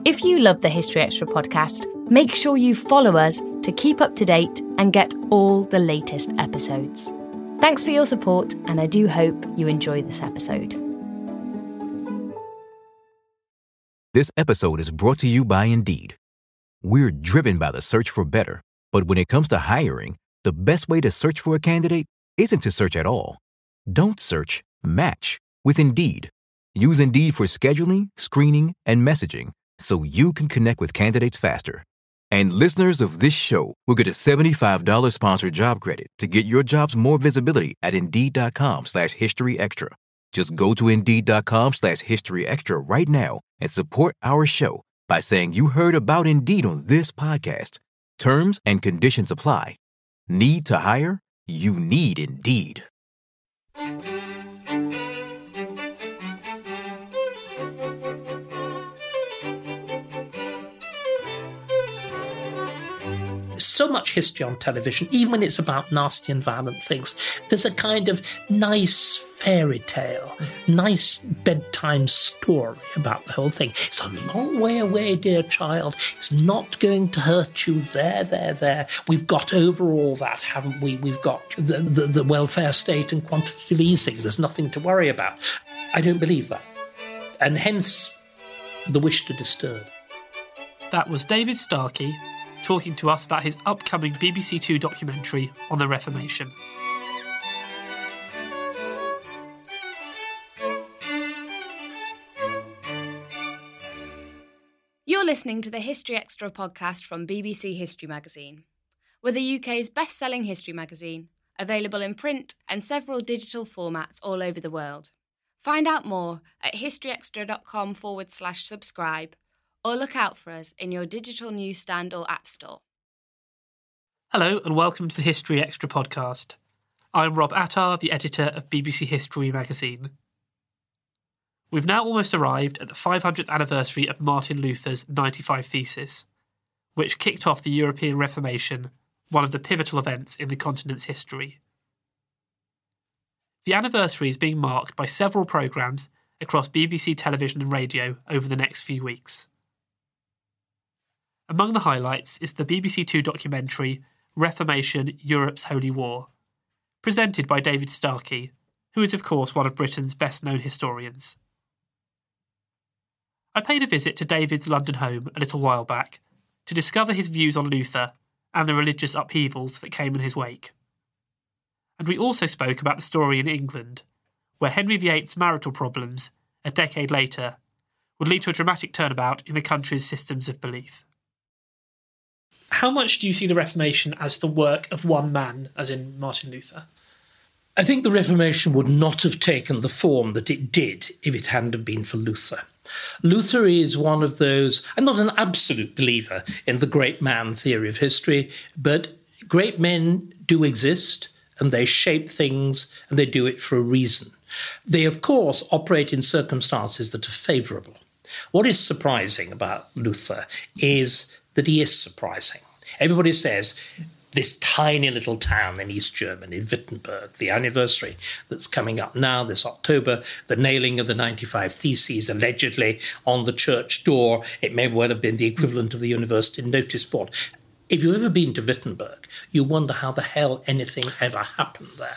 If you love the History Extra podcast, make sure you follow us to keep up to date and get all the latest episodes. Thanks for your support, and I do hope you enjoy this episode. This episode is brought to you by Indeed. We're driven by the search for better, but when it comes to hiring, the best way to search for a candidate isn't to search at all. Don't search, match with Indeed. Use Indeed for scheduling, screening, and messaging so you can connect with candidates faster. And listeners of this show will get a $75 sponsored job credit to get your jobs more visibility at Indeed.com/HistoryExtra. Just go to Indeed.com/HistoryExtra right now and support our show by saying you heard about Indeed on this podcast. Terms and conditions apply. Need to hire? You need Indeed. So much history on television, even when it's about nasty and violent things, there's a kind of nice fairy tale, nice bedtime story about the whole thing. It's a long way away, dear child. It's not going to hurt you. There. We've got over all that, haven't we? We've got the welfare state and quantitative easing. There's nothing to worry about. I don't believe that. And hence, the wish to disturb. That was David Starkey talking to us about his upcoming BBC Two documentary on the Reformation. You're listening to the History Extra podcast from BBC History Magazine. We're the UK's best-selling history magazine, available in print and several digital formats all over the world. Find out more at historyextra.com/subscribe, or look out for us in your digital newsstand or app store. Hello and welcome to the History Extra podcast. I'm Rob Attar, the editor of BBC History Magazine. We've now almost arrived at the 500th anniversary of Martin Luther's 95 Theses, which kicked off the European Reformation, one of the pivotal events in the continent's history. The anniversary is being marked by several programmes across BBC television and radio over the next few weeks. Among the highlights is the BBC Two documentary Reformation, Europe's Holy War, presented by David Starkey, who is of course one of Britain's best-known historians. I paid a visit to David's London home a little while back to discover his views on Luther and the religious upheavals that came in his wake. And we also spoke about the story in England, where Henry VIII's marital problems, a decade later, would lead to a dramatic turnabout in the country's systems of belief. How much do you see the Reformation as the work of one man, as in Martin Luther? I think the Reformation would not have taken the form that it did if it hadn't been for Luther. Luther is one of those, I'm not an absolute believer in the great man theory of history, but great men do exist and they shape things and they do it for a reason. They, of course, operate in circumstances that are favourable. What is surprising about Luther is that he is surprising. Everybody says this tiny little town in East Germany, Wittenberg, the anniversary that's coming up now this October, the nailing of the 95 Theses allegedly on the church door. It may well have been the equivalent of the university notice board. If you've ever been to Wittenberg, you wonder how the hell anything ever happened there.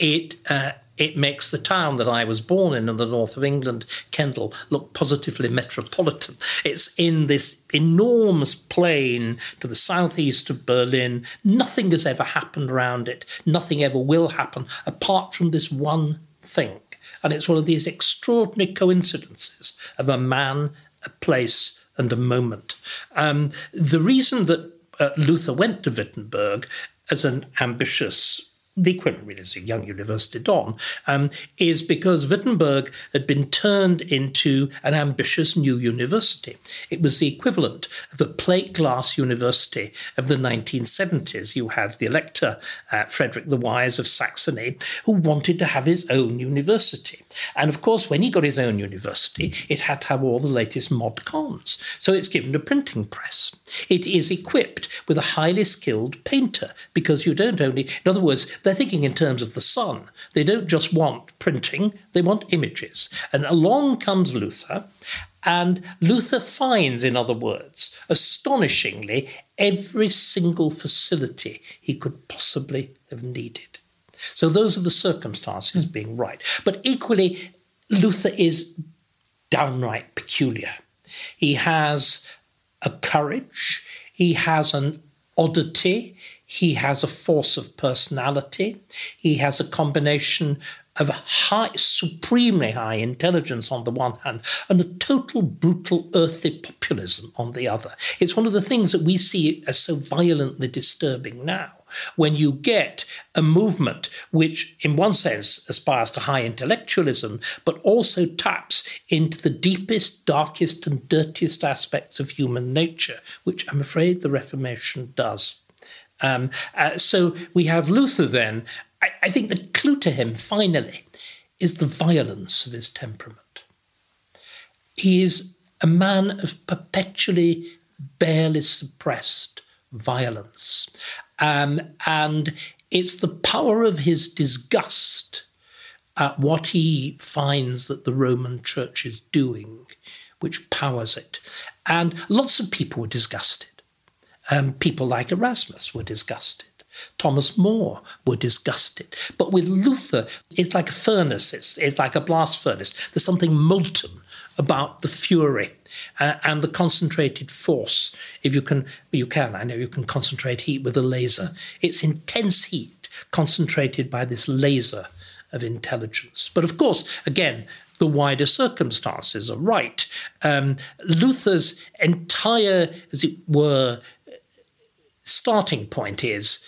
It makes the town that I was born in the north of England, Kendal, look positively metropolitan. It's in this enormous plain to the southeast of Berlin. Nothing has ever happened around it. Nothing ever will happen apart from this one thing. And it's one of these extraordinary coincidences of a man, a place, and a moment. The reason that Luther went to Wittenberg as an ambitious, the equivalent really as a young university don, is because Wittenberg had been turned into an ambitious new university. It was the equivalent of a plate glass university of the 1970s. You had the Elector, Frederick the Wise of Saxony, who wanted to have his own university. And of course, when he got his own university, it had to have all the latest mod cons. So it's given a printing press. It is equipped with a highly skilled painter, because you don't only, in other words, they're thinking in terms of the sun. They don't just want printing, they want images. And along comes Luther, And Luther finds, in other words, astonishingly, every single facility he could possibly have needed. So those are the circumstances being right. But equally, Luther is downright peculiar. He has a courage, he has an oddity, he has a force of personality, he has a combination of supremely high intelligence on the one hand and a total brutal earthy populism on the other. It's one of the things that we see as so violently disturbing now, when you get a movement which, in one sense, aspires to high intellectualism, but also taps into the deepest, darkest and dirtiest aspects of human nature, which I'm afraid the Reformation does. So we have Luther then. I think the clue to him, finally, is the violence of his temperament. He is a man of perpetually, barely suppressed violence. And it's the power of his disgust at what he finds that the Roman Church is doing which powers it. And lots of people were disgusted. People like Erasmus were disgusted. Thomas More were disgusted. But with Luther, it's like a furnace. It's like a blast furnace. There's something molten about the fury and the concentrated force. If you can, I know you can concentrate heat with a laser. It's intense heat concentrated by this laser of intelligence. But of course, again, the wider circumstances are right. Luther's entire, as it were, starting point is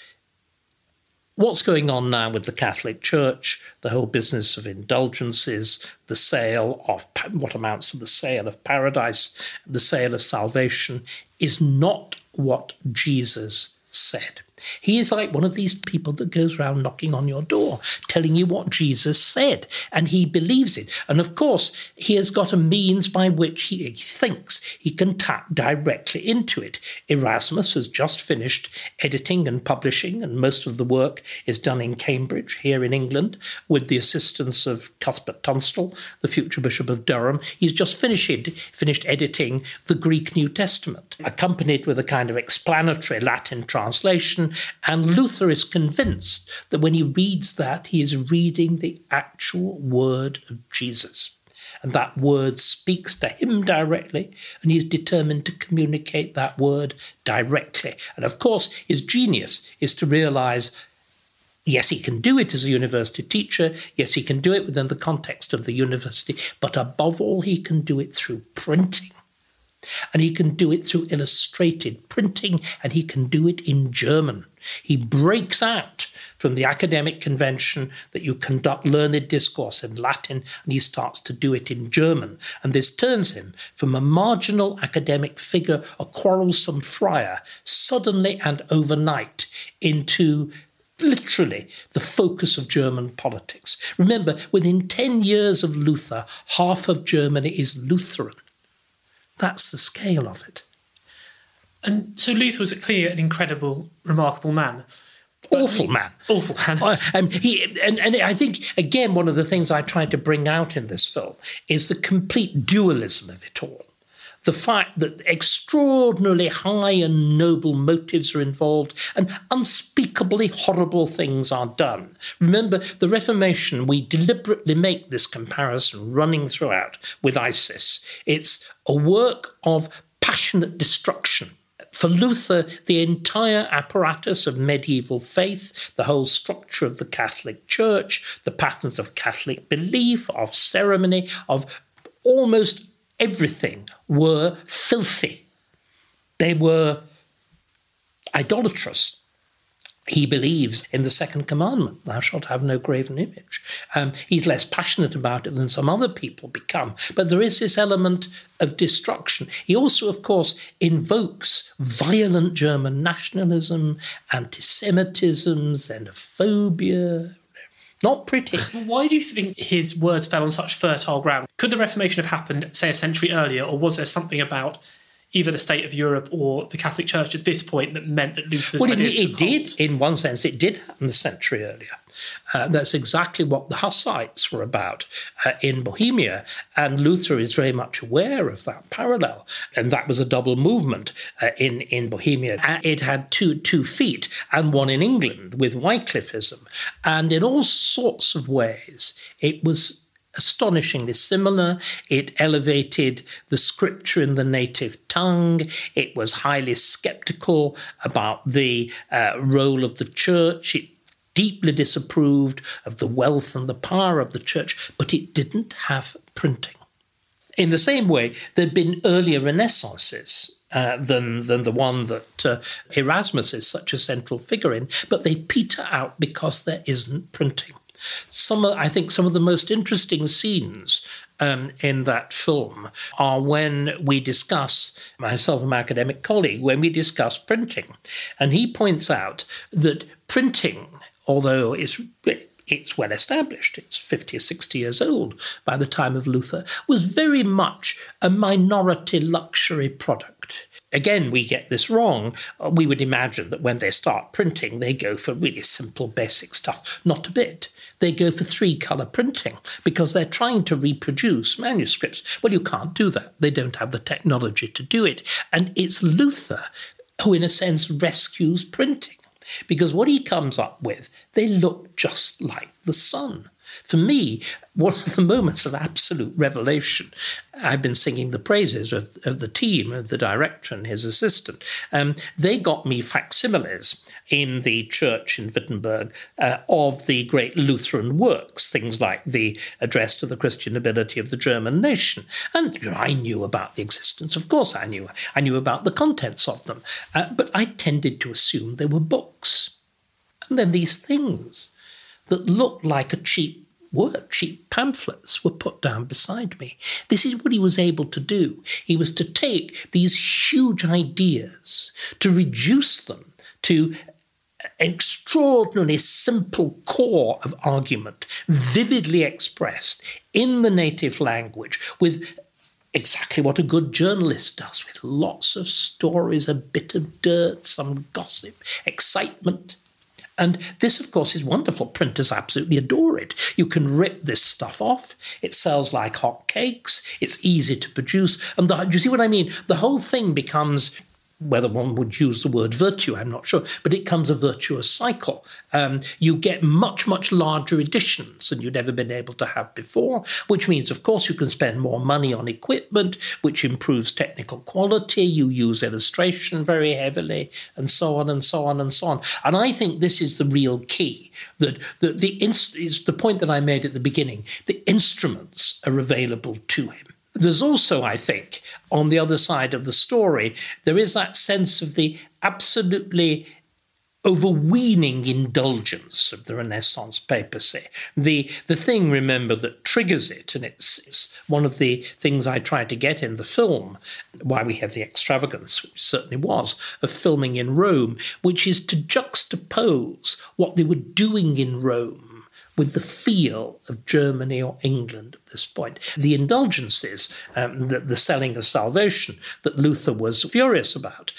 what's going on now with the Catholic Church, the whole business of indulgences, the sale of what amounts to the sale of paradise, the sale of salvation, is not what Jesus said. He is like one of these people that goes around knocking on your door, telling you what Jesus said, and he believes it. And of course, he has got a means by which he thinks he can tap directly into it. Erasmus has just finished editing and publishing, and most of the work is done in Cambridge, here in England, with the assistance of Cuthbert Tunstall, the future Bishop of Durham. He's just finished editing the Greek New Testament, accompanied with a kind of explanatory Latin translation. And Luther is convinced that when he reads that, he is reading the actual word of Jesus. And that word speaks to him directly, and he is determined to communicate that word directly. And of course, his genius is to realise, yes, he can do it as a university teacher. Yes, he can do it within the context of the university. But above all, he can do it through printing. And he can do it through illustrated printing, and he can do it in German. He breaks out from the academic convention that you conduct learned discourse in Latin, and he starts to do it in German. And this turns him from a marginal academic figure, a quarrelsome friar, suddenly and overnight into literally the focus of German politics. Remember, within 10 years of Luther, half of Germany is Lutheran. That's the scale of it. And so Luther was clearly an incredible, remarkable man. Awful man. Awful man. And I think, again, one of the things I tried to bring out in this film is the complete dualism of it all. The fact that extraordinarily high and noble motives are involved and unspeakably horrible things are done. Remember, the Reformation, we deliberately make this comparison running throughout with ISIS. It's a work of passionate destruction. For Luther, the entire apparatus of medieval faith, the whole structure of the Catholic Church, the patterns of Catholic belief, of ceremony, of almost everything were filthy. They were idolatrous. He believes in the second commandment, thou shalt have no graven image. He's less passionate about it than some other people become. But there is this element of destruction. He also, of course, invokes violent German nationalism, anti-Semitism, xenophobia. Not pretty. Why do you think his words fell on such fertile ground? Could the Reformation have happened, say, a century earlier, or was there something about either the state of Europe or the Catholic Church at this point that meant that Luther's ideas it did, in one sense, it did happen a century earlier. That's exactly what the Hussites were about in Bohemia, and Luther is very much aware of that parallel. And that was a double movement in Bohemia. It had two feet, and one in England with Wycliffism. And in all sorts of ways, it was astonishingly similar. It elevated the scripture in the native tongue. It was highly sceptical about the role of the church. It deeply disapproved of the wealth and the power of the church, but it didn't have printing. In the same way, there'd been earlier Renaissances than the one that Erasmus is such a central figure in, but they peter out because there isn't printing. I think some of the most interesting scenes in that film are when we discuss, myself and my academic colleague, when we discuss printing. And he points out that printing, although it's well established, it's 50 or 60 years old by the time of Luther, was very much a minority luxury product. Again, we get this wrong. We would imagine that when they start printing, they go for really simple, basic stuff. Not a bit. They go for 3-colour printing because they're trying to reproduce manuscripts. Well, you can't do that. They don't have the technology to do it. And it's Luther who, in a sense, rescues printing. Because what he comes up with, they look just like the sun. For me, one of the moments of absolute revelation, I've been singing the praises of the team, of the director and his assistant. They got me facsimiles in the church in Wittenberg of the great Lutheran works, things like the Address to the Christian Nobility of the German Nation. And I knew about the existence, of course I knew. I knew about the contents of them. But I tended to assume they were books. And then these things that looked like cheap pamphlets were put down beside me. This is what he was able to do. He was to take these huge ideas, to reduce them to an extraordinarily simple core of argument, vividly expressed in the native language, with exactly what a good journalist does, with lots of stories, a bit of dirt, some gossip, excitement. And this, of course, is wonderful. Printers absolutely adore it. You can rip this stuff off. It sells like hotcakes. It's easy to produce. And do you see what I mean? The whole thing becomes, whether one would use the word virtue, I'm not sure, but it becomes a virtuous cycle. You get much, much larger editions than you'd ever been able to have before, which means, of course, you can spend more money on equipment, which improves technical quality. You use illustration very heavily, and so on and so on and so on. And I think this is the real key, that is the point that I made at the beginning. The instruments are available to him. There's also, I think, on the other side of the story, there is that sense of the absolutely overweening indulgence of the Renaissance papacy. The thing, remember, that triggers it, and it's one of the things I tried to get in the film, why we have the extravagance, which certainly was, of filming in Rome, which is to juxtapose what they were doing in Rome with the feel of Germany or England at this point. The indulgences, the selling of salvation that Luther was furious about,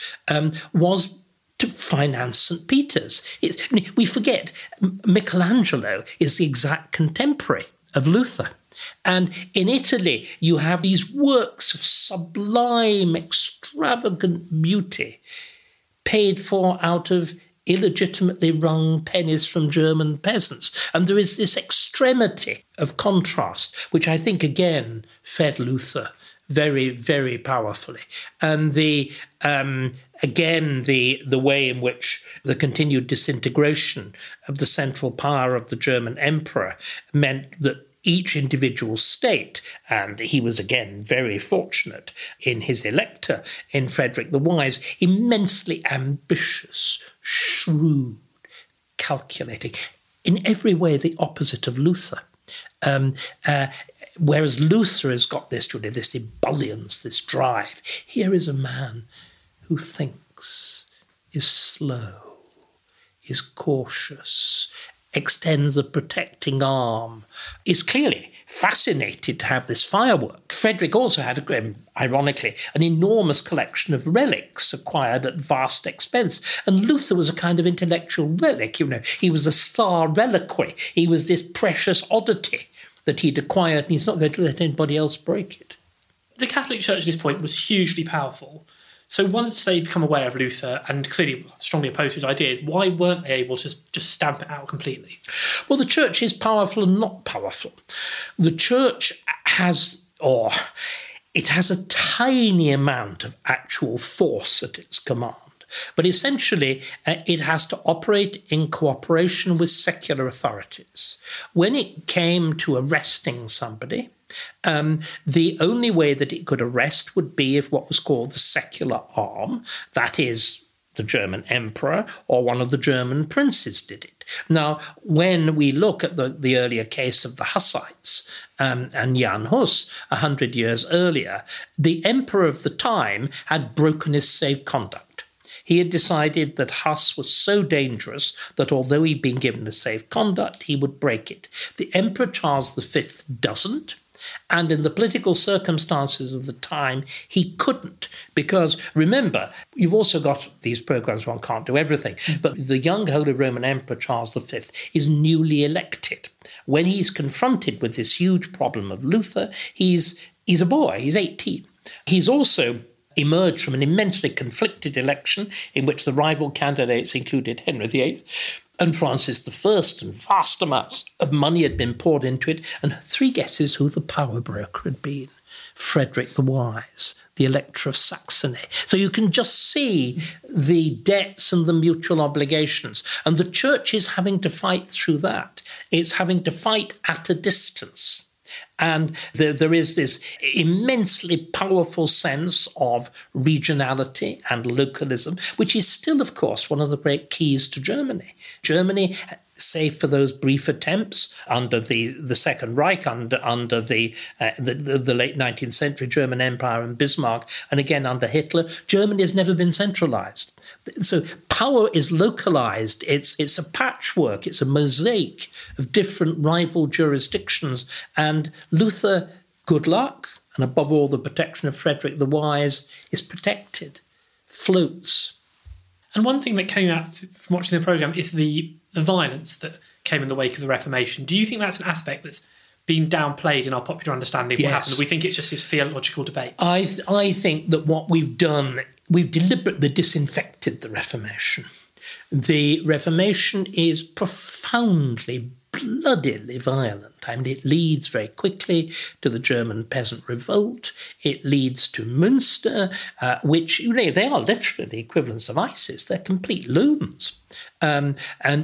was to finance St. Peter's. We forget, Michelangelo is the exact contemporary of Luther. And in Italy, you have these works of sublime, extravagant beauty paid for out of illegitimately wrung pennies from German peasants. And there is this extremity of contrast, which I think, again, fed Luther very, very powerfully. And the way in which the continued disintegration of the central power of the German emperor meant that each individual state, and he was again very fortunate in his elector, in Frederick the Wise, immensely ambitious, shrewd, calculating, in every way the opposite of Luther. Whereas Luther has got this ebullience, this drive. Here is a man who thinks, is slow, is cautious, extends a protecting arm, is clearly fascinated to have this firework. Frederick also had, ironically, an enormous collection of relics acquired at vast expense. And Luther was a kind of intellectual relic. He was a star reliquary. He was this precious oddity that he'd acquired, and he's not going to let anybody else break it. The Catholic Church at this point was hugely powerful. So once they become aware of Luther and clearly strongly opposed his ideas, why weren't they able to just stamp it out completely? Well, the church is powerful and not powerful. The church has a tiny amount of actual force at its command. But essentially, it has to operate in cooperation with secular authorities. When it came to arresting somebody, the only way that it could arrest would be if what was called the secular arm, that is, the German emperor or one of the German princes did it. Now, when we look at the earlier case of the Hussites and Jan Hus 100 years earlier, the emperor of the time had broken his safe conduct. He had decided that Huss was so dangerous that although he'd been given a safe conduct, he would break it. The Emperor Charles V doesn't. And in the political circumstances of the time, he couldn't. Because, remember, you've also got these programs, one can't do everything, but the young Holy Roman Emperor Charles V is newly elected. When he's confronted with this huge problem of Luther, he's a boy, he's 18. He's also emerged from an immensely conflicted election in which the rival candidates included Henry VIII and Francis I, and vast amounts of money had been poured into it, and 3 guesses who the power broker had been. Frederick the Wise, the Elector of Saxony. So you can just see the debts and the mutual obligations. And the church is having to fight through that. It's having to fight at a distance. And there is this immensely powerful sense of regionality and localism, which is still, of course, one of the great keys to Germany. Germany, save for those brief attempts under the Second Reich, under the late 19th century German Empire and Bismarck, and again under Hitler, Germany has never been centralized. So power is localized. It's a patchwork. It's a mosaic of different rival jurisdictions. And Luther, good luck, and above all the protection of Frederick the Wise, is protected, floats. And one thing that came out from watching the programme is the violence that came in the wake of the Reformation. Do you think that's an aspect that's been downplayed in our popular understanding of what happened? We think it's just this theological debate. I think that what we've done, we've deliberately disinfected the Reformation. The Reformation is profoundly, bloodily violent. I mean, it leads very quickly to the German peasant revolt. It leads to Münster, which, they are literally the equivalents of ISIS. They're complete loons. And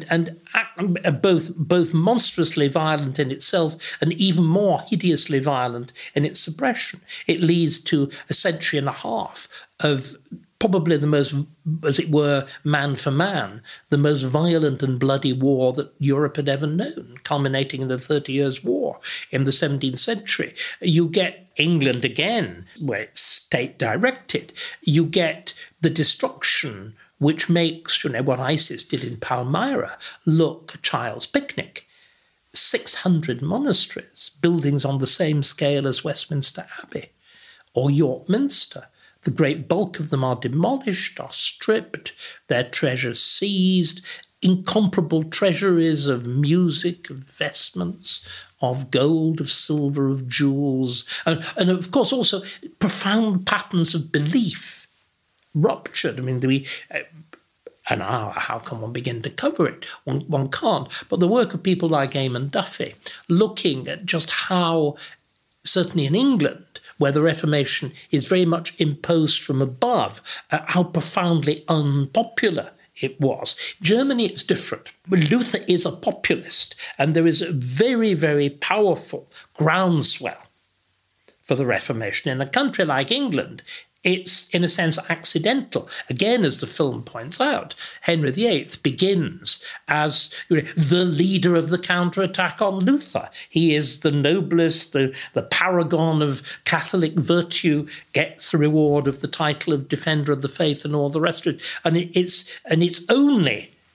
both monstrously violent in itself and even more hideously violent in its suppression. It leads to a century and a half of probably the most, as it were, man for man, the most violent and bloody war that Europe had ever known, culminating in the 30 Years' War in the 17th century. You get England again, where it's state-directed. You get the destruction which makes, what ISIS did in Palmyra look a child's picnic. 600 monasteries, buildings on the same scale as Westminster Abbey or York Minster. The great bulk of them are demolished, are stripped, their treasures seized, incomparable treasuries of music, of vestments, of gold, of silver, of jewels, and of course also profound patterns of belief ruptured. I mean, how can one begin to cover it? One can't. But the work of people like Eamon Duffy, looking at just how, certainly in England, where the Reformation is very much imposed from above, how profoundly unpopular it was. Germany, it's different. Luther is a populist, and there is a very, very powerful groundswell for the Reformation. In a country like England, it's, in a sense, accidental. Again, as the film points out, Henry VIII begins as the leader of the counterattack on Luther. He is the noblest, the paragon of Catholic virtue, gets the reward of the title of Defender of the Faith and all the rest of it. And it's only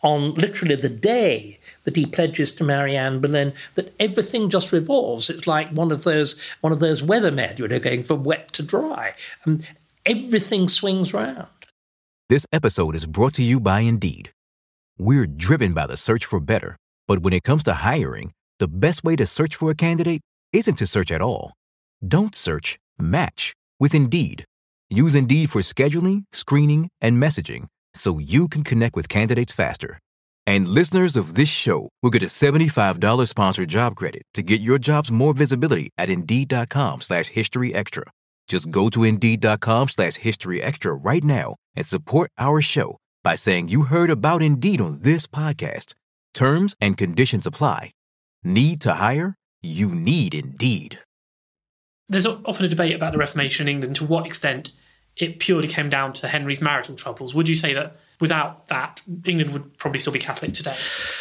on literally the day that he pledges to marry Anne Boleyn, that everything just revolves. It's like one of those weathermen, going from wet to dry. Everything swings round. This episode is brought to you by Indeed. We're driven by the search for better, but when it comes to hiring, the best way to search for a candidate isn't to search at all. Don't search, match with Indeed. Use Indeed for scheduling, screening, and messaging so you can connect with candidates faster. And listeners of this show will get a $75 sponsored job credit to get your jobs more visibility at Indeed.com/History Extra. Just go to Indeed.com/History Extra right now and support our show by saying you heard about Indeed on this podcast. Terms and conditions apply. Need to hire? You need Indeed. There's often a debate about the Reformation in England, to what extent it purely came down to Henry's marital troubles. Would you say that without that, England would probably still be Catholic today?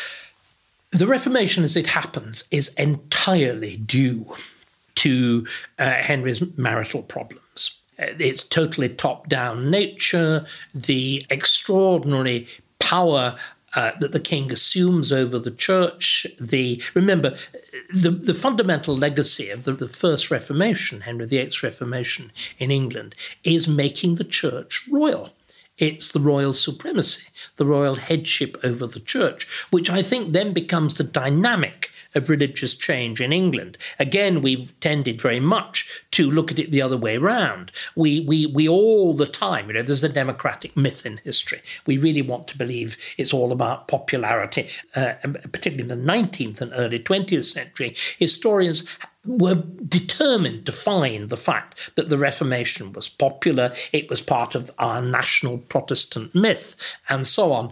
The Reformation, as it happens, is entirely due to Henry's marital problems. Its totally top-down nature, the extraordinary power that the king assumes over the church. Remember, the fundamental legacy of the First Reformation, Henry VIII's Reformation in England, is making the church royal. It's the royal supremacy, the royal headship over the church, which I think then becomes the dynamic of religious change in England. Again, we've tended very much to look at it the other way around. We all the time, there's a democratic myth in history. We really want to believe it's all about popularity, particularly in the 19th and early 20th century. Historians were determined to find the fact that the Reformation was popular, it was part of our national Protestant myth, and so on,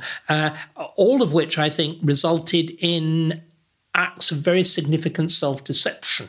all of which I think resulted in acts of very significant self-deception,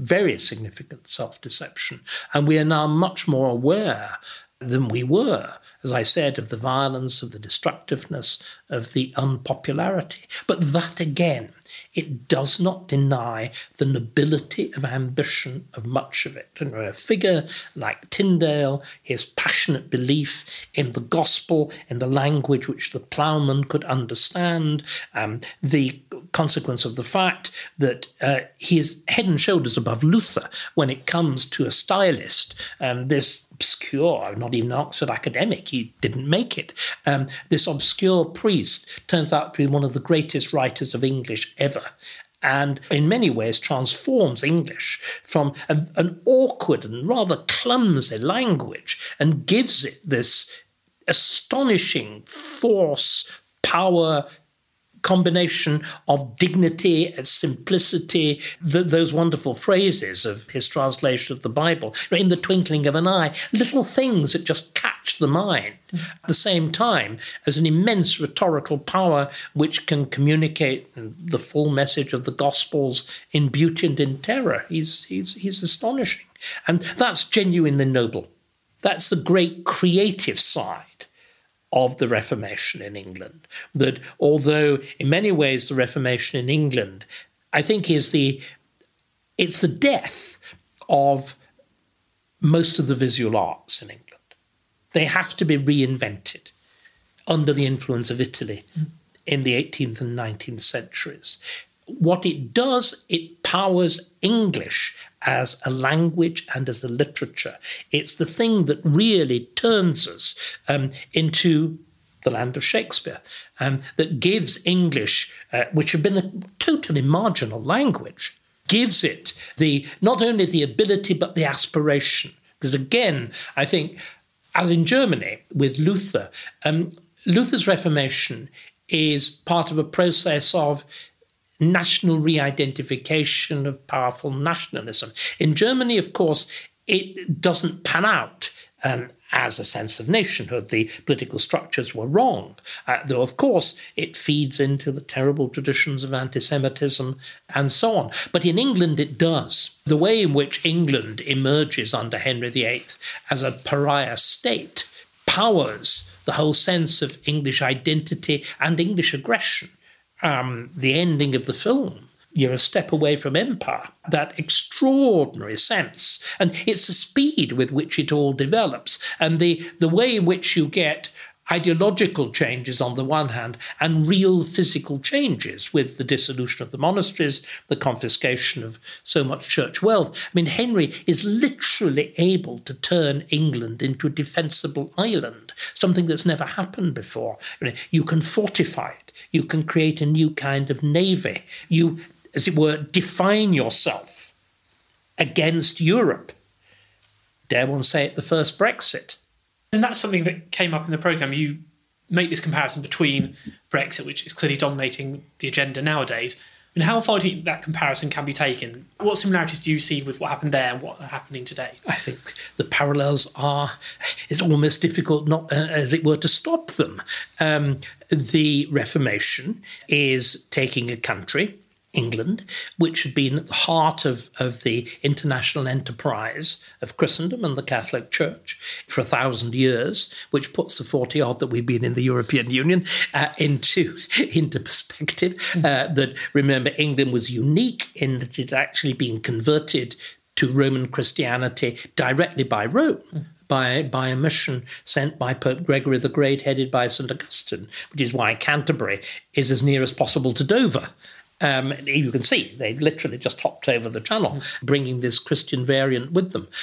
and we are now much more aware than we were, as I said, of the violence, of the destructiveness, of the unpopularity. But that, again, it does not deny the nobility of ambition of much of it. And a figure like Tyndale, his passionate belief in the gospel, in the language which the ploughman could understand, the consequence of the fact that he is head and shoulders above Luther when it comes to a stylist. This obscure, not even an Oxford academic, he didn't make it. This obscure priest turns out to be one of the greatest writers of English ever, and in many ways transforms English from an awkward and rather clumsy language and gives it this astonishing force, power, combination of dignity and simplicity, those wonderful phrases of his translation of the Bible, in the twinkling of an eye, little things that just catch the mind, at the same time as an immense rhetorical power which can communicate the full message of the Gospels in beauty and in terror. He's astonishing. And that's genuinely noble. That's the great creative side of the Reformation in England, that although in many ways the Reformation in England, I think, it's the death of most of the visual arts in England. They have to be reinvented under the influence of Italy in the 18th and 19th centuries. What it does, it powers English as a language and as a literature. It's the thing that really turns us into the land of Shakespeare, that gives English, which had been a totally marginal language, gives it not only the ability but the aspiration. Because again, I think, as in Germany with Luther, Luther's Reformation is part of a process of national re-identification, of powerful nationalism. In Germany, of course, it doesn't pan out as a sense of nationhood. The political structures were wrong, though, of course, it feeds into the terrible traditions of anti-Semitism and so on. But in England, it does. The way in which England emerges under Henry VIII as a pariah state powers the whole sense of English identity and English aggression. The ending of the film, you're a step away from empire, that extraordinary sense. And it's the speed with which it all develops and the way in which you get ideological changes on the one hand and real physical changes with the dissolution of the monasteries, the confiscation of so much church wealth. I mean, Henry is literally able to turn England into a defensible island, something that's never happened before. You can fortify it. You can create a new kind of navy. You, as it were, define yourself against Europe. Dare one say it, the first Brexit. And that's something that came up in the programme. You make this comparison between Brexit, which is clearly dominating the agenda nowadays. I mean, how far do you think that comparison can be taken? What similarities do you see with what happened there and what are happening today? I think the parallels are, it's almost difficult not, as it were, to stop them. The Reformation is taking a country, England, which had been at the heart of the international enterprise of Christendom and the Catholic Church for 1,000 years, which puts the 40-odd that we've been in the European Union into perspective. That, remember, England was unique in that it had actually been converted to Roman Christianity directly by Rome. By a mission sent by Pope Gregory the Great, headed by St. Augustine, which is why Canterbury is as near as possible to Dover. You can see they literally just hopped over the channel, bringing this Christian variant with them.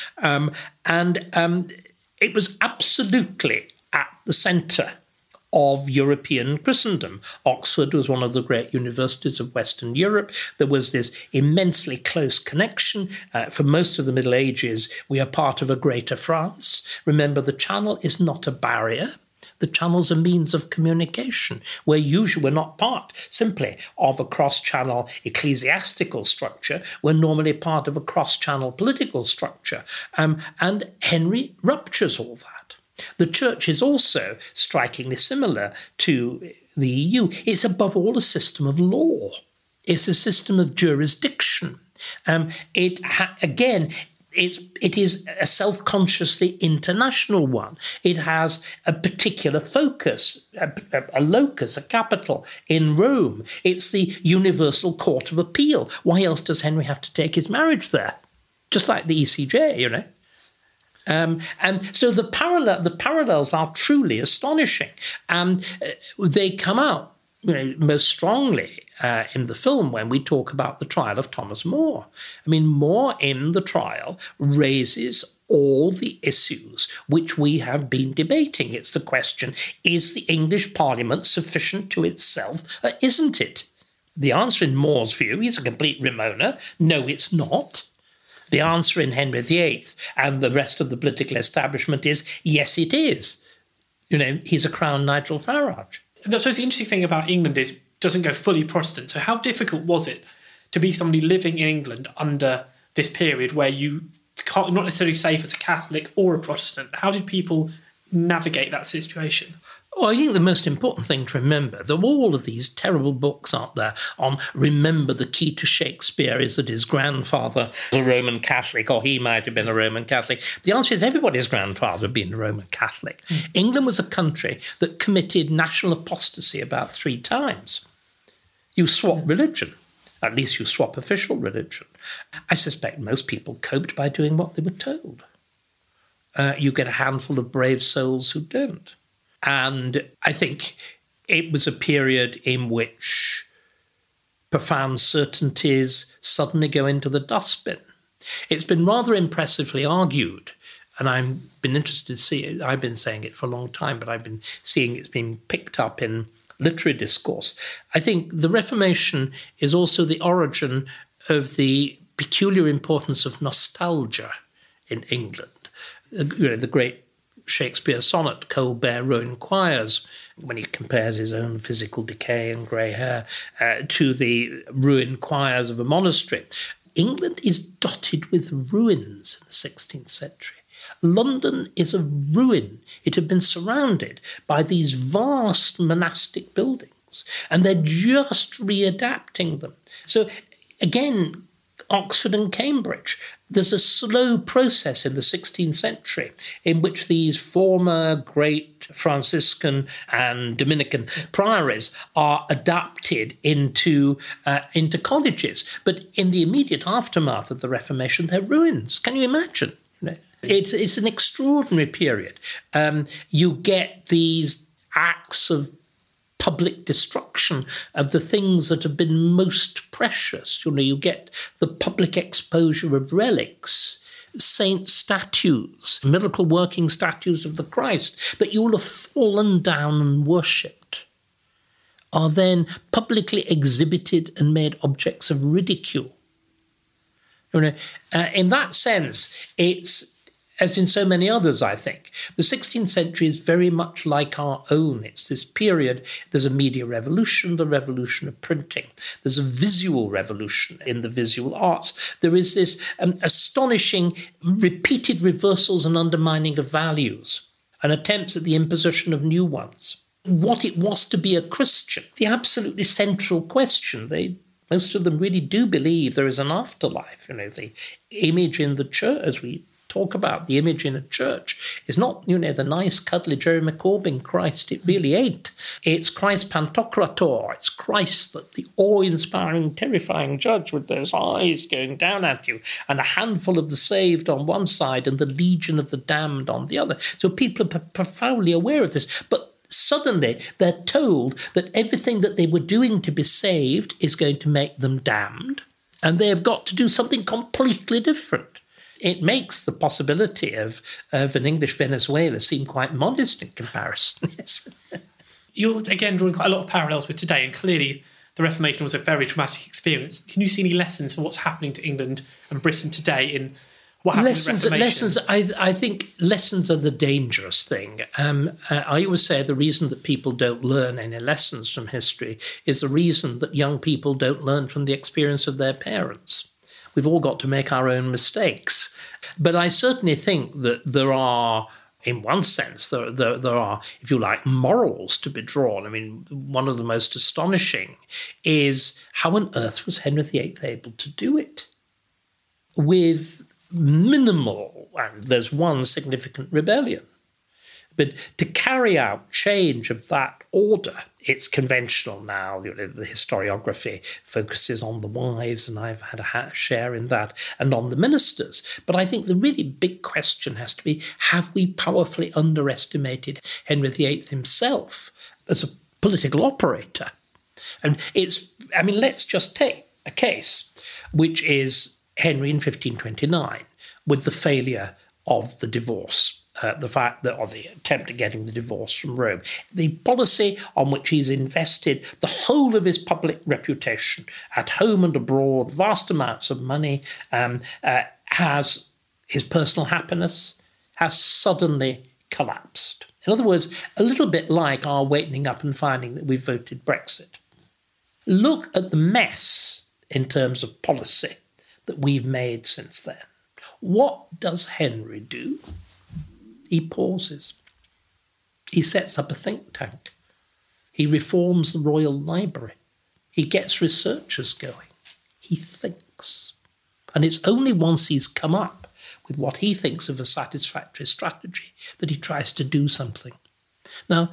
It was absolutely at the centre of European Christendom. Oxford was one of the great universities of Western Europe. There was this immensely close connection. For most of the Middle Ages, we are part of a greater France. Remember, the Channel is not a barrier. The Channel's a means of communication. We're not part simply of a cross-channel ecclesiastical structure. We're normally part of a cross-channel political structure. And Henry ruptures all that. The Church is also strikingly similar to the EU. It's above all a system of law. It's a system of jurisdiction. It is a self-consciously international one. It has a particular focus, a locus, a capital in Rome. It's the Universal Court of Appeal. Why else does Henry have to take his marriage there? Just like the ECJ, And so the parallels are truly astonishing. And they come out most strongly in the film when we talk about the trial of Thomas More. I mean, More in the trial raises all the issues which we have been debating. It's the question, is the English Parliament sufficient to itself, or isn't it? The answer in More's view, he's a complete Ramona, no, it's not. The answer in Henry VIII and the rest of the political establishment is, yes, it is. He's a crowned Nigel Farage. And I suppose the interesting thing about England is it doesn't go fully Protestant. So how difficult was it to be somebody living in England under this period where you can't, not necessarily safe as a Catholic or a Protestant? How did people navigate that situation? Well, I think the most important thing to remember, there were all of these terrible books out there on remember the key to Shakespeare is that his grandfather was a Roman Catholic, or he might have been a Roman Catholic. The answer is everybody's grandfather had been a Roman Catholic. England was a country that committed national apostasy about 3 times. You swap religion. At least you swap official religion. I suspect most people coped by doing what they were told. You get a handful of brave souls who don't. And I think it was a period in which profound certainties suddenly go into the dustbin. It's been rather impressively argued, and I've been interested to see it. I've been saying it for a long time, but I've been seeing it's been picked up in literary discourse. I think the Reformation is also the origin of the peculiar importance of nostalgia in England. The great Shakespeare sonnet, Colbert ruined choirs, when he compares his own physical decay and grey hair to the ruined choirs of a monastery. England is dotted with ruins in the 16th century. London is a ruin. It had been surrounded by these vast monastic buildings, and they're just readapting them. So, again, Oxford and Cambridge, there's a slow process in the 16th century in which these former great Franciscan and Dominican priories are adapted into colleges. But in the immediate aftermath of the Reformation, they're ruins. Can you imagine? It's an extraordinary period. You get these acts of public destruction of the things that have been most precious. You get the public exposure of relics, saint statues, miracle working statues of the Christ that you will have fallen down and worshipped, are then publicly exhibited and made objects of ridicule. In that sense, it's, as in so many others, I think, the 16th century is very much like our own. It's this period, there's a media revolution, the revolution of printing. There's a visual revolution in the visual arts. There is this astonishing repeated reversals and undermining of values and attempts at the imposition of new ones. What it was to be a Christian, the absolutely central question. Most of them really do believe there is an afterlife. The image in the church, as we talk about, the image in a church is not, the nice, cuddly Jeremy Corbyn Christ. It really ain't. It's Christ Pantocrator. It's Christ, the awe-inspiring, terrifying judge with those eyes going down at you, and a handful of the saved on one side and the legion of the damned on the other. So people are profoundly aware of this. But suddenly they're told that everything that they were doing to be saved is going to make them damned, and they have got to do something completely different. It makes the possibility of an English Venezuela seem quite modest in comparison. Yes. You're, again, drawing quite a lot of parallels with today, and clearly the Reformation was a very traumatic experience. Can you see any lessons for what's happening to England and Britain today in what happened in the Reformation? I think lessons are the dangerous thing. I always say the reason that people don't learn any lessons from history is the reason that young people don't learn from the experience of their parents. We've all got to make our own mistakes. But I certainly think that there are, in one sense, there are, if you like, morals to be drawn. I mean, one of the most astonishing is how on earth was Henry VIII able to do it? With minimal, and there's one significant rebellion. But to carry out change of that order, it's conventional now. The historiography focuses on the wives, and I've had a share in that, and on the ministers. But I think the really big question has to be, have we powerfully underestimated Henry VIII himself as a political operator? And let's just take a case, which is Henry in 1529, with the failure of the divorce. The attempt at getting the divorce from Rome. The policy on which he's invested the whole of his public reputation at home and abroad, vast amounts of money, has his personal happiness has suddenly collapsed. In other words, a little bit like our wakening up and finding that we've voted Brexit. Look at the mess in terms of policy that we've made since then. What does Henry do? He pauses. He sets up a think tank. He reforms the Royal Library. He gets researchers going. He thinks. And it's only once he's come up with what he thinks of a satisfactory strategy that he tries to do something. Now,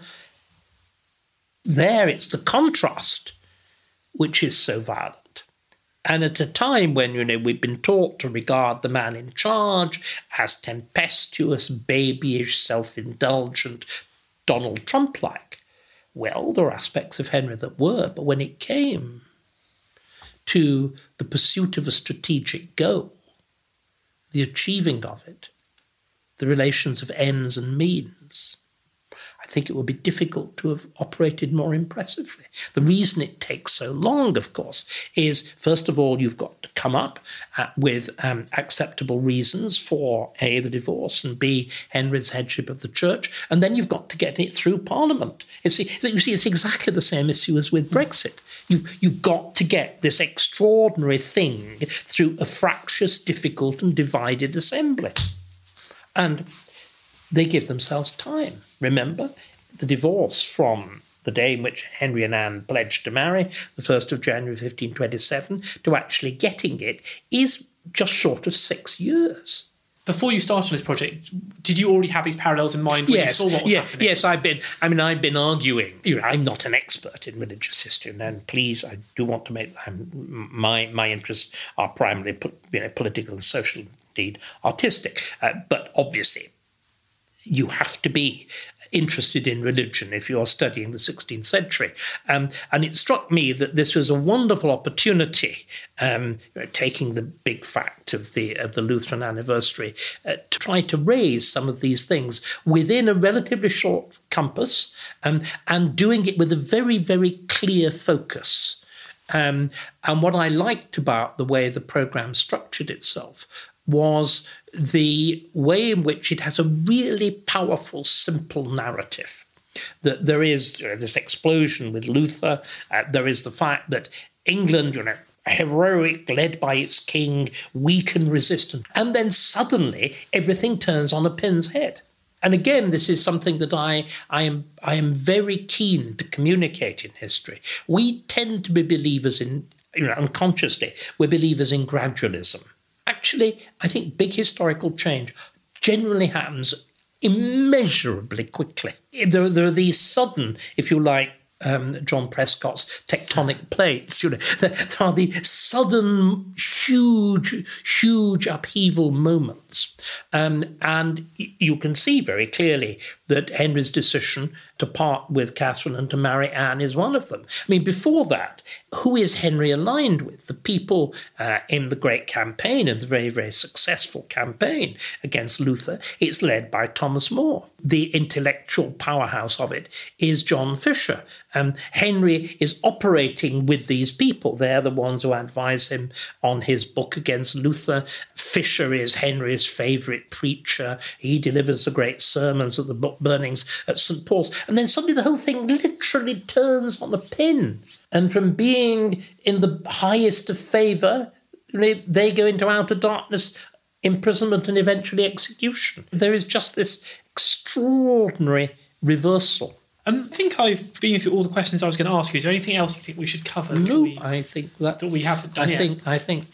there it's the contrast which is so violent. And at a time when, we've been taught to regard the man in charge as tempestuous, babyish, self-indulgent, Donald Trump-like. Well, there are aspects of Henry that were, but when it came to the pursuit of a strategic goal, the achieving of it, the relations of ends and means, I think it would be difficult to have operated more impressively. The reason it takes so long, of course, is, first of all, you've got to come up with acceptable reasons for, A, the divorce, and B, Henry's headship of the church, and then you've got to get it through Parliament. You see, it's exactly the same issue as with Brexit. You've got to get this extraordinary thing through a fractious, difficult, and divided assembly. And they give themselves time. Remember, the divorce from the day in which Henry and Anne pledged to marry, the 1st of January 1527, to actually getting it is just short of 6 years. Before you started this project, did you already have these parallels in mind when you saw what was happening? Yes, I've been arguing. I'm not an expert in religious history, and please, I do want to make my interests are primarily political and social, indeed artistic. But obviously, you have to be interested in religion if you're studying the 16th century. And it struck me that this was a wonderful opportunity, taking the big fact of the Lutheran anniversary, to try to raise some of these things within a relatively short compass, and doing it with a very, very clear focus. And what I liked about the way the programme structured itself was the way in which it has a really powerful, simple narrative. That there is this explosion with Luther. There is the fact that England, heroic, led by its king, weak and resistant. And then suddenly everything turns on a pin's head. And again, this is something that I am very keen to communicate in history. We tend to be believers in, unconsciously, we're believers in gradualism. Actually, I think big historical change generally happens immeasurably quickly. There are these sudden, if you like, John Prescott's tectonic plates. There are the sudden, huge upheaval moments. And you can see very clearly that Henry's decision to part with Catherine and to marry Anne is one of them. I mean, before that, who is Henry aligned with? The people in the great campaign, in the very, very successful campaign against Luther, it's led by Thomas More. The intellectual powerhouse of it is John Fisher. Henry is operating with these people. They're the ones who advise him on his book against Luther. Fisher is Henry's favourite preacher. He delivers the great sermons at the book burnings at St. Paul's. And then suddenly the whole thing literally turns on a pin. And from being in the highest of favour, they go into outer darkness, imprisonment and eventually execution. There is just this extraordinary reversal. I think I've been through all the questions I was going to ask you. Is there anything else you think we should cover? No, I think that we haven't done yet. I think,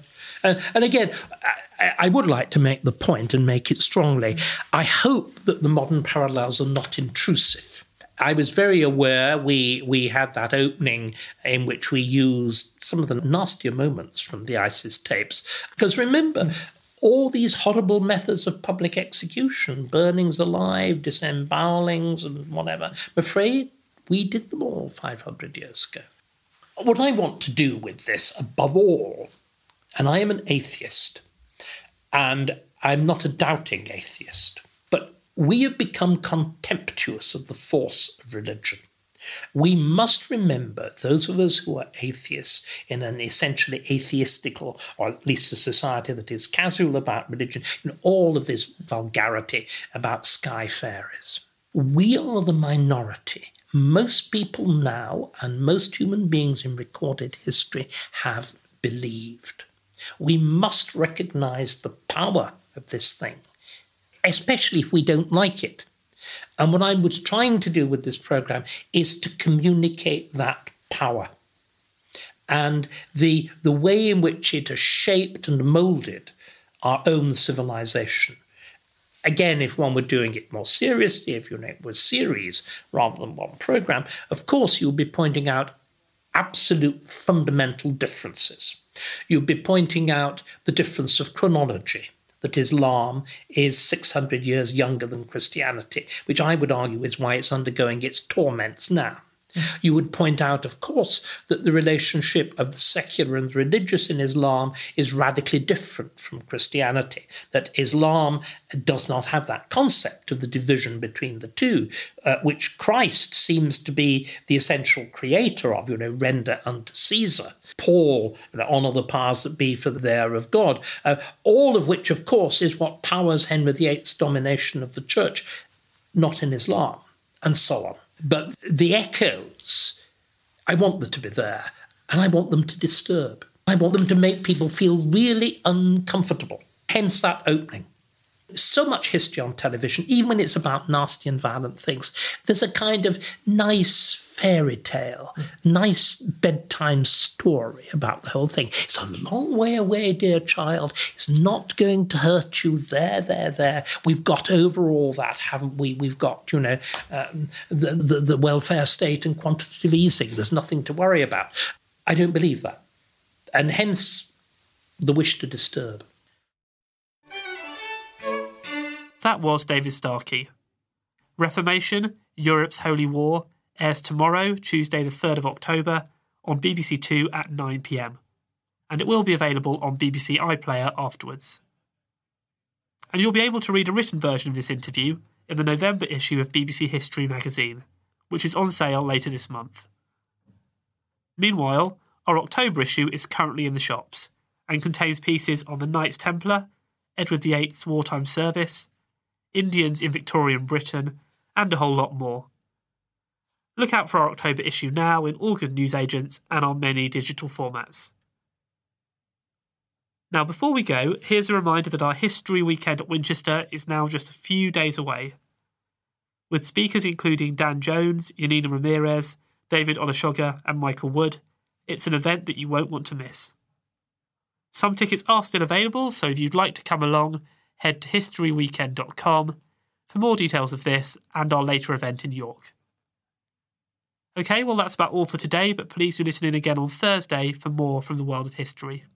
and again, I would like to make the point and make it strongly. I hope that the modern parallels are not intrusive. I was very aware we had that opening in which we used some of the nastier moments from the ISIS tapes. Because remember, all these horrible methods of public execution, burnings alive, disembowelings and whatever, I'm afraid we did them all 500 years ago. What I want to do with this, above all, and I am an atheist, and I'm not a doubting atheist, but we have become contemptuous of the force of religion. We must remember, those of us who are atheists in an essentially atheistical, or at least a society that is casual about religion, and all of this vulgarity about sky fairies. We are the minority. Most people now, and most human beings in recorded history, have believed. We must recognise the power of this thing, especially if we don't like it. And what I was trying to do with this programme is to communicate that power and the way in which it has shaped and moulded our own civilization. Again, if one were doing it more seriously, if it was series rather than one programme, of course you'll be pointing out absolute fundamental differences. You'll be pointing out the difference of chronology, that Islam is 600 years younger than Christianity, which I would argue is why it's undergoing its torments now. You would point out, of course, that the relationship of the secular and the religious in Islam is radically different from Christianity, that Islam does not have that concept of the division between the two, which Christ seems to be the essential creator of, render unto Caesar. Paul, honour the powers that be, for they are of God. All of which, of course, is what powers Henry VIII's domination of the church, not in Islam, and so on. But the echoes, I want them to be there, and I want them to disturb. I want them to make people feel really uncomfortable. Hence that opening. So much history on television, even when it's about nasty and violent things, there's a kind of nice fairy tale, nice bedtime story about the whole thing. It's a long way away, dear child. It's not going to hurt you there. We've got over all that, haven't we? We've got, the welfare state and quantitative easing. There's nothing to worry about. I don't believe that. And hence the wish to disturb. That was David Starkey. Reformation, Europe's Holy War, airs tomorrow, Tuesday the 3rd of October, on BBC Two at 9 p.m. And it will be available on BBC iPlayer afterwards. And you'll be able to read a written version of this interview in the November issue of BBC History magazine, which is on sale later this month. Meanwhile, our October issue is currently in the shops and contains pieces on the Knights Templar, Edward VIII's wartime service, Indians in Victorian Britain, and a whole lot more. Look out for our October issue now in all good newsagents and our many digital formats. Now, before we go, here's a reminder that our History Weekend at Winchester is now just a few days away. With speakers including Dan Jones, Yanina Ramirez, David Olusoga and Michael Wood, it's an event that you won't want to miss. Some tickets are still available, so if you'd like to come along, head to historyweekend.com for more details of this and our later event in York. OK, well that's about all for today, but please do listen in again on Thursday for more from the world of history.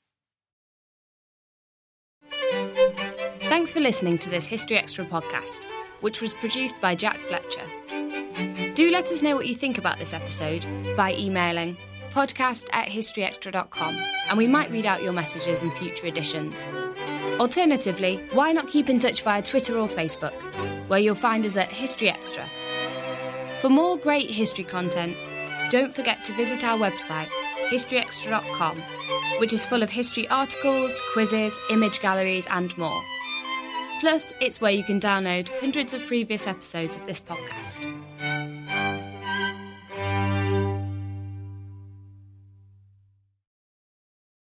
Thanks for listening to this History Extra podcast, which was produced by Jack Fletcher. Do let us know what you think about this episode by emailing podcast@historyextra.com, and we might read out your messages in future editions. Alternatively, why not keep in touch via Twitter or Facebook, where you'll find us at History Extra. For more great history content, don't forget to visit our website, historyextra.com, which is full of history articles, quizzes, image galleries and more. Plus, it's where you can download hundreds of previous episodes of this podcast.